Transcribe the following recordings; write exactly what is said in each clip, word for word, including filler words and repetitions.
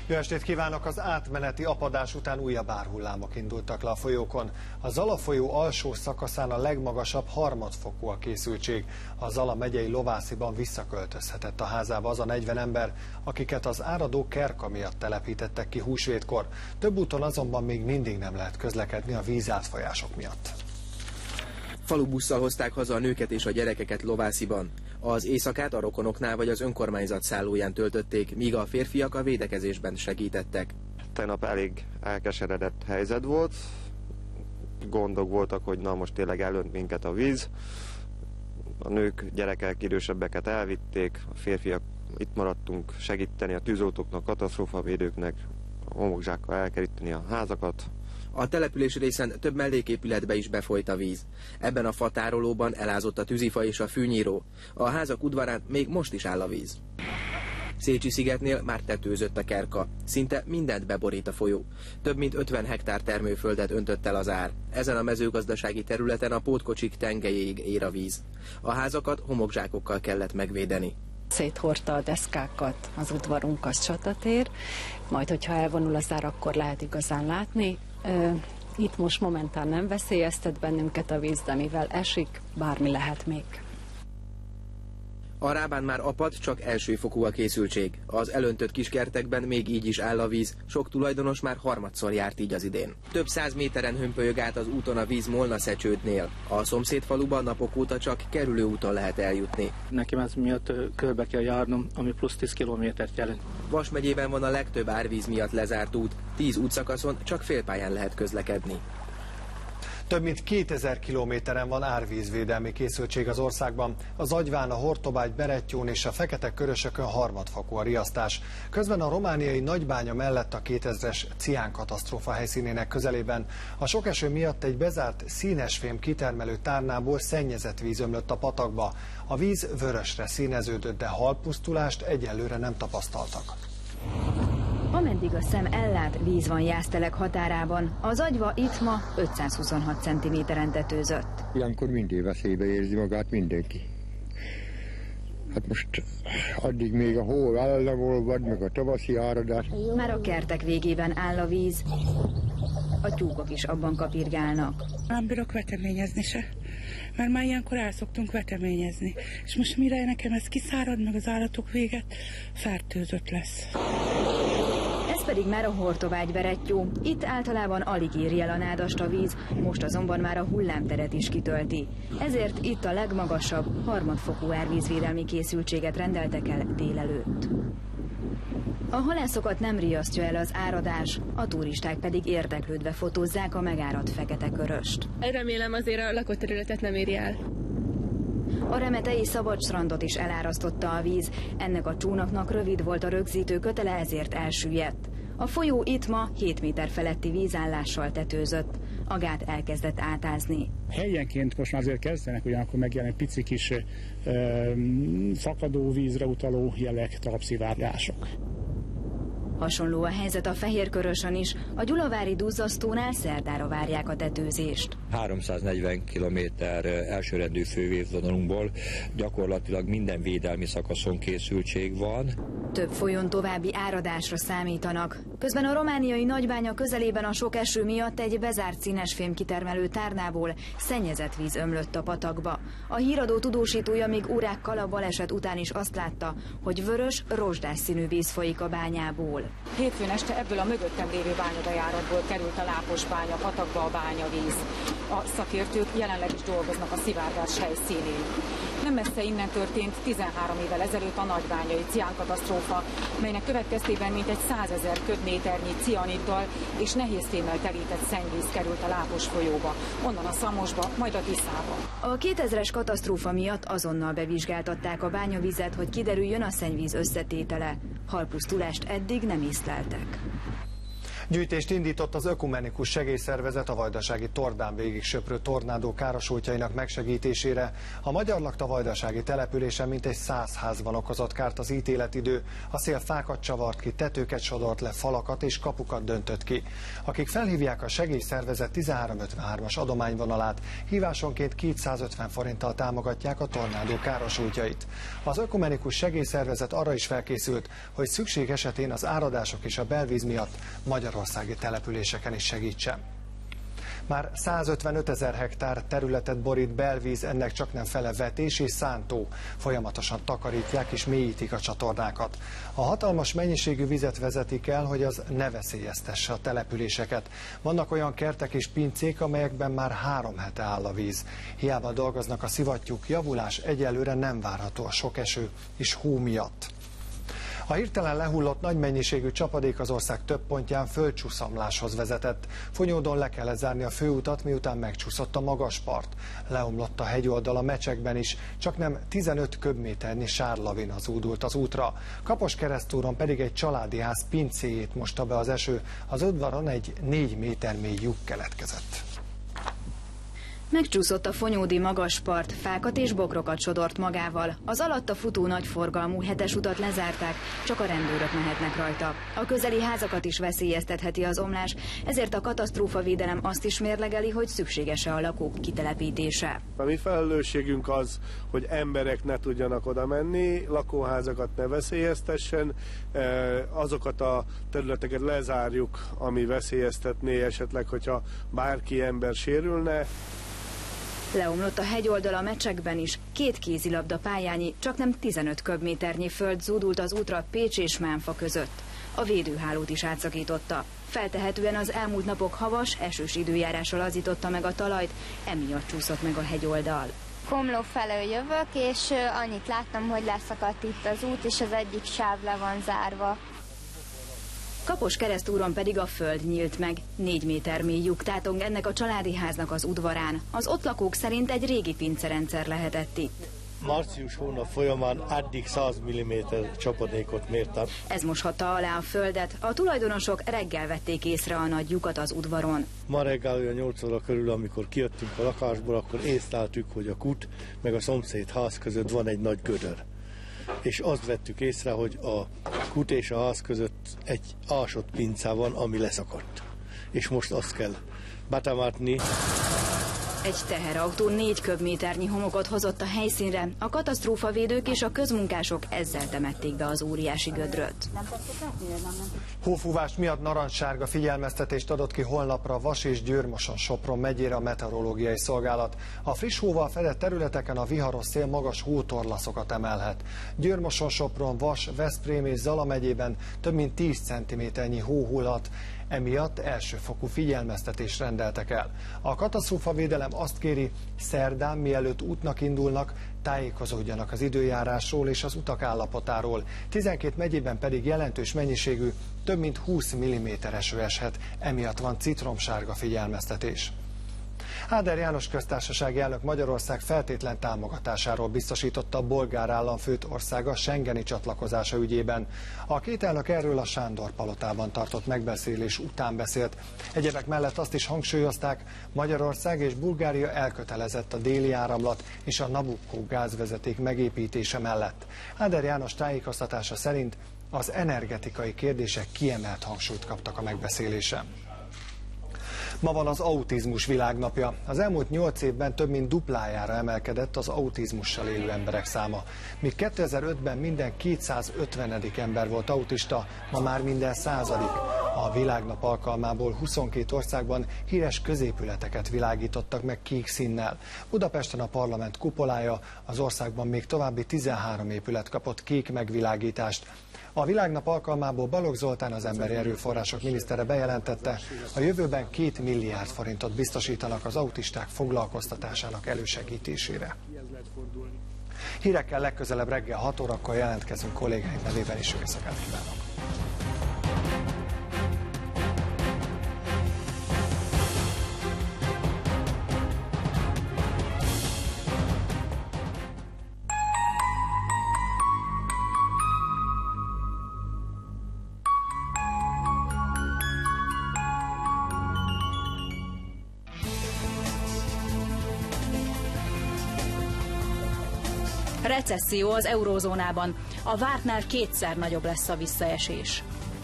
Jó estét kívánok! Az átmeneti apadás után újabb árhullámok indultak le a folyókon. A Zala folyó alsó szakaszán a legmagasabb harmadfokú a készültség. A Zala megyei Lovásziban visszaköltözhetett a házába az a negyven ember, akiket az áradó Kerka miatt telepítettek ki húsvétkor. Több úton azonban még mindig nem lehet közlekedni a vízátfolyások miatt. Falubusszal hozták haza a nőket és a gyerekeket Lovásziban. Az éjszakát a rokonoknál vagy az önkormányzat szállóján töltötték, míg a férfiak a védekezésben segítettek. Tegnap elég elkeseredett helyzet volt, gondok voltak, hogy na most tényleg elönt minket a víz. A nők, gyerekek, idősebbeket elvitték, a férfiak itt maradtunk segíteni a tűzoltóknak, katasztrófavédőknek, a homokzsákkal elkeríteni a házakat. A település részen több melléképületbe is befolyt a víz. Ebben a fatárolóban elázott a tűzifa és a fűnyíró. A házak udvarán még most is áll a víz. Szécsi-szigetnél már tetőzött a Kerka. Szinte mindent beborít a folyó. Több mint ötven hektár termőföldet öntött el az ár. Ezen a mezőgazdasági területen a pótkocsik tengelyéig ér a víz. A házakat homokzsákokkal kellett megvédeni. Széthordta a deszkákat, az udvarunk az csatatér, majd hogyha elvonul az ár, akkor lehet igazán látni. Itt most momentán nem veszélyeztet bennünket a víz, de mivel esik, bármi lehet még. A Rábán már apad, csak elsőfokú a készültség. Az elöntött kiskertekben még így is áll a víz, sok tulajdonos már harmadszor járt így az idén. Több száz méteren hömpölyög át az úton a víz Molna-Szecsődnél. A szomszédfaluban napok óta csak kerülőúton lehet eljutni. Nekem ez miatt körbe kell járnom, ami plusz tíz kilométert jelent. Vas megyében van a legtöbb árvíz miatt lezárt út, tíz útszakaszon csak félpályán lehet közlekedni. Több mint kétezer kilométeren van árvízvédelmi készültség az országban. Az Agyván, a Hortobágy, Berettyón és a Fekete-Körösökön harmadfokú a riasztás. Közben a romániai Nagybánya mellett a kétezres cián katasztrófa helyszínének közelében a sok eső miatt egy bezárt színesfém kitermelő tárnából szennyezett víz ömlött a patakba. A víz vörösre színeződött, de halpusztulást egyelőre nem tapasztaltak. Ameddig a szem ellát, víz van Jásztelek határában. Az Agyva itt ma ötszázhuszonhat centiméteren tetőzött. Ilyenkor mindig veszélybe érzi magát mindenki. Hát most addig még a hó el nem olvad, meg a tavaszi áradás. Már a kertek végében áll a víz. A tyúkok is abban kapirgálnak. Nem bírok veteményezni se, mert már ilyenkor el szoktunk veteményezni. És most mire nekem ez kiszárad, meg az állatok véget, fertőzött lesz. Ez pedig már a Hortobágy-Berettyó. Itt általában alig éri el a nádast a víz, most azonban már a hullámteret is kitölti. Ezért itt a legmagasabb, harmadfokú árvízvédelmi készültséget rendeltek el délelőtt. A halászokat nem riasztja el az áradás, a turisták pedig érdeklődve fotózzák a megáradt Fekete-Köröst. Remélem azért a lakott területet nem éri el. A remetei szabadstrandot is elárasztotta a víz, ennek a csónaknak rövid volt a rögzítő kötele, ezért elsüllyedt. A folyó itt ma hét méter feletti vízállással tetőzött, a gát elkezdett átázni. Helyenként most már azért kezdenek ugyanakkor megjelenni pici kis ö, szakadó vízre utaló jelek, talpszivárdások. Hasonló a helyzet a Fehérkörösön is, a gyulavári duzzasztónál szerdára várják a tetőzést. háromszáznegyven kilométer elsőrendű fővédvonalunkból gyakorlatilag minden védelmi szakaszon készültség van. Több folyón további áradásra számítanak. Közben a romániai Nagybánya közelében a sok eső miatt egy bezárt színesfém kitermelő tárnából szennyezett víz ömlött a patakba. A híradó tudósítója még órákkal a baleset után is azt látta, hogy vörös, rozsdás színű víz folyik a bányából. Hétfőn este ebből a mögöttem lévő bányabejáratból került a Láposbánya patakba a bányavíz. A szakértők jelenleg is dolgoznak a szivárgás helyszínén. Nem messze innen történt tizenhárom évvel ezelőtt a nagybányai ciánkatasztrófa, melynek következtében mintegy százezer köbméternyi cianiddal és nehézfémmel telített szennyvíz került a Lápos folyóba, onnan a Szamosba, majd a Tiszába. A kétezres katasztrófa miatt azonnal bevizsgáltatták a bányavizet, hogy kiderüljön a szennyvíz összetétele. Halpusztulást eddig nem észleltek. Gyűjtést indított az Ökumenikus Segélyszervezet a vajdasági Tordán végig söprő tornádó károsultjainak megsegítésére. A Magyarlakta vajdasági településen mintegy száz házban okozott kárt az ítéletidő. A szél fákat csavart ki, tetőket sodort le, falakat és kapukat döntött ki. Akik felhívják a segélyszervezet tizenhárom ötvenhármas adományvonalát, hívásonként kétszázötven forinttal támogatják a tornádó károsultjait. Az Ökumenikus Segélyszervezet arra is felkészült, hogy szükség esetén az áradások és a belvíz miatt magyarországi településeken is segítsen. Már százötvenöt ezer hektár területet borít belvíz, ennek csaknem fele vetés és szántó. Folyamatosan takarítják és mélyítik a csatornákat. A hatalmas mennyiségű vizet vezetik el, hogy az ne veszélyeztesse a településeket. Vannak olyan kertek és pincék, amelyekben már három hete áll a víz. Hiába dolgoznak a szivattyúk, javulás egyelőre nem várható a sok eső és hó miatt. A hirtelen lehullott nagy mennyiségű csapadék az ország több pontján földcsúszamláshoz vezetett. Fonyódon le kellett zárni a főutat, miután megcsúszott a magaspart. Leomlott a hegyoldal a Mecsekben is, csaknem tizenöt köbméternyi sárlavina zúdult az útra. Kaposkeresztúron pedig egy családi ház pincéjét mosta be az eső, az udvaron egy négy méter mély lyuk keletkezett. Megcsúszott a fonyódi magaspart, fákat és bokrokat sodort magával. Az alatta futó nagyforgalmú hetes utat lezárták, csak a rendőrök mehetnek rajta. A közeli házakat is veszélyeztetheti az omlás, ezért a katasztrófavédelem azt is mérlegeli, hogy szükséges-e a lakók kitelepítése. A mi felelősségünk az, hogy emberek ne tudjanak oda menni, lakóházakat ne veszélyeztessen, azokat a területeket lezárjuk, ami veszélyeztetné esetleg, hogyha bárki ember sérülne. Leomlott a hegyoldal a Mecsekben is, két kézilabda pályányi, csaknem tizenöt köbméternyi föld zúdult az útra Pécs és Mánfa között. A védőhálót is átszakította. Feltehetően az elmúlt napok havas, esős időjárása lazította meg a talajt, emiatt csúszott meg a hegyoldal. Komló felől jövök, és annyit láttam, hogy leszakadt itt az út, és az egyik sáv le van zárva. Kaposkeresztúron pedig a föld nyílt meg. Négy méter mély lyuk tátong ennek a családi háznak az udvarán. Az ott lakók szerint egy régi pincerendszer lehetett itt. Március hónap folyamán addig száz milliméter csapadékot mértem. Ez moshatta alá a földet. A tulajdonosok reggel vették észre a nagy lyukat az udvaron. Ma reggel olyan nyolc óra körül, amikor kijöttünk a lakásból, akkor észleltük, hogy a kút meg a szomszéd ház között van egy nagy gödör. És azt vettük észre, hogy a kút és a ház között egy ásott pince van, ami leszakadt. És most azt kell betemátni. Egy teherautó négy köbméternyi homokot hozott a helyszínre. A katasztrófavédők és a közmunkások ezzel temették be az óriási gödröt. Hófúvás miatt narancssárga figyelmeztetést adott ki holnapra Vas és Győr-Moson-Sopron megyére a meteorológiai szolgálat. A friss hóval fedett területeken a viharos szél magas hótorlaszokat emelhet. Győr-Moson-Sopron, Vas, Veszprém és Zala megyében több mint tíz centiméternyi hó hullott. Emiatt elsőfokú figyelmeztetést rendeltek el. A katasztrófavédelem azt kéri, szerdán, mielőtt útnak indulnak, tájékozódjanak az időjárásról és az utak állapotáról. tizenkét megyében pedig jelentős mennyiségű, több mint húsz milliméter eső eshet, emiatt van citromsárga figyelmeztetés. Áder János köztársasági elnök Magyarország feltétlen támogatásáról biztosította a bolgár államfőt országa schengeni csatlakozása ügyében. A két elnök erről a Sándor palotában tartott megbeszélés után beszélt. Egyebek mellett azt is hangsúlyozták, Magyarország és Bulgária elkötelezett a déli áramlat és a Nabucco gázvezeték megépítése mellett. Áder János tájékoztatása szerint az energetikai kérdések kiemelt hangsúlyt kaptak a megbeszélésen. Ma van az autizmus világnapja. Az elmúlt nyolc évben több mint duplájára emelkedett az autizmussal élő emberek száma. Míg kétezer-ötben minden kétszázötvenedik ember volt autista, ma már minden századik. A világnap alkalmából huszonkét országban híres középületeket világítottak meg kék színnel. Budapesten a parlament kupolája, az országban még további tizenhárom épület kapott kék megvilágítást. A világnap alkalmából Balogh Zoltán, az emberi erőforrások minisztere bejelentette, a jövőben két milliárd forintot biztosítanak az autisták foglalkoztatásának elősegítésére. Hírekkel legközelebb reggel hat órakor jelentkezünk, kollégáim nevében is, jó éjszakát kívánok! Recesszió az eurózónában. A vártnál kétszer nagyobb lesz a visszaesés.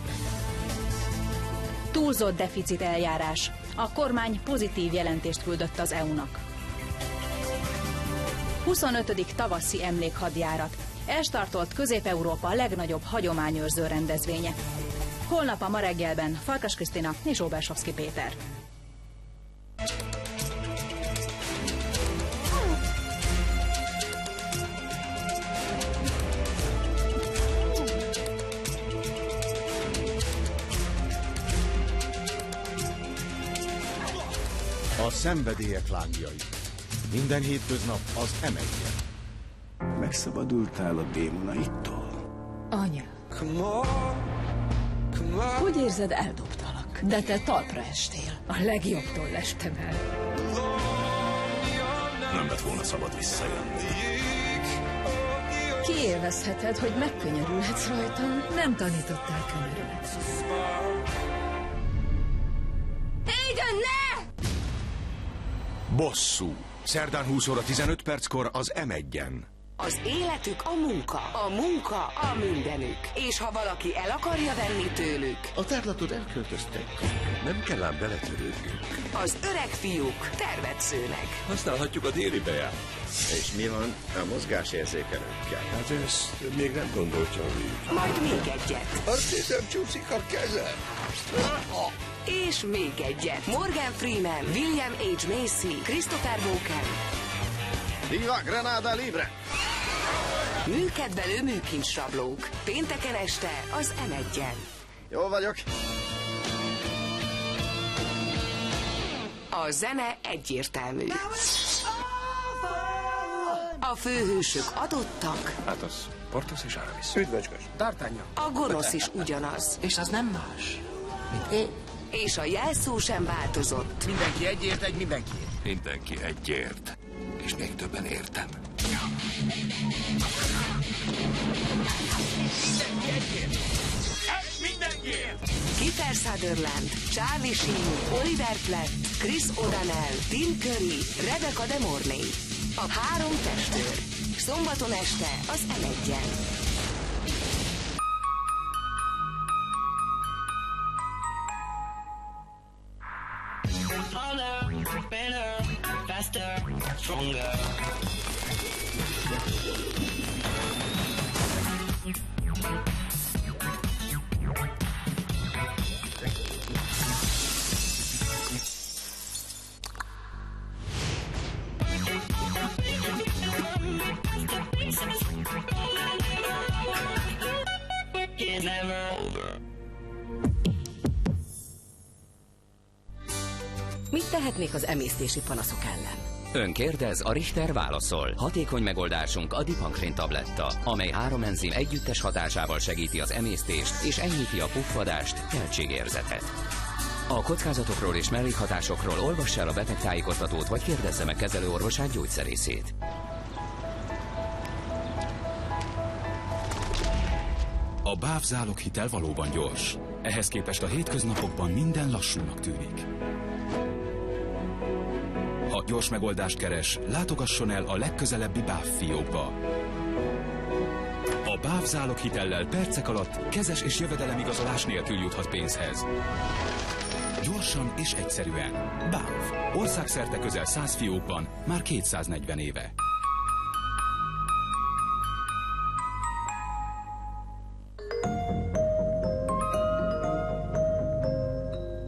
Túlzott deficit eljárás. A kormány pozitív jelentést küldött az é u-nak. huszonötödik tavaszi emlékhadjárat. Elstartolt Közép-Európa legnagyobb hagyományőrző rendezvénye. Holnap a Ma reggelben Farkas Krisztina és Óbersovszky Péter. A szenvedélyek lángjai. Minden hétköznap az em egyen. Megszabadultál a démonaittól? Anya. Úgy érzed, eldobtalak, de te talpra estél. A legjobbtól lestem el. Nem lett volna szabad visszajönni. Kiélvezheted, hogy megkönyörülhetsz rajtam. Nem tanítottál könyörülni. Aiden, ne! Bosszú. Szerdán húsz óra tizenöt perckor az em egyen. Az életük a munka, a munka a mindenük. És ha valaki el akarja venni tőlük... A tárlatot elköltöztek. Nem kell ám beletörődnünk. Az öreg fiúk tervet szőnek. Használhatjuk a déli bejáratot. És mi van a mozgásérzékelőkkel? Hát ezt még nem gondoltam végig. Majd még egyet. Azt hiszem, csúszik a kezem. És még egyet. Morgan Freeman, William há. Macy, Christopher Walken. Viva Granada Libre! Műkedvelő műkincsrablók. Pénteken este az em egyen. Jól vagyok. A zene egyértelmű. A főhősök adottak. Hát az Portos és Aramis. Üdvöskös. D'Artagnan. A gonosz is ugyanaz. És az nem más, mint én. És a jelszó sem változott. Mindenki egyért, egy mindenkiért. Mindenki egyért. És még többen értem. Mindenki egyért. Egy mindenkiért. Kiefer Sutherland, Charlie Sheen, Oliver Platt, Chris O'Donnell, Tim Curry, Rebecca De Mornay. A három testőr. Szombaton este az em egyen. Harder, better, faster, stronger. It's never over. Mit tehetnék az emésztési panaszok ellen? Ön kérdez, a Richter válaszol. Hatékony megoldásunk a Dipankrin tabletta, amely három enzim együttes hatásával segíti az emésztést és enyhíti a puffadást, teltségérzetet. A kockázatokról és mellékhatásokról olvassa el a betegtájékoztatót, vagy kérdezze meg kezelőorvosát, gyógyszerészét. A BÁV záloghitel valóban gyors. Ehhez képest a hétköznapokban minden lassúnak tűnik. Ha gyors megoldást keres, látogasson el a legközelebbi BÁV fiókba. A BÁV záloghitellel percek alatt kezes és jövedelemigazolás nélkül juthat pénzhez. Gyorsan és egyszerűen. BÁV. Országszerte közel száz fiókban, már kétszáznegyven éve.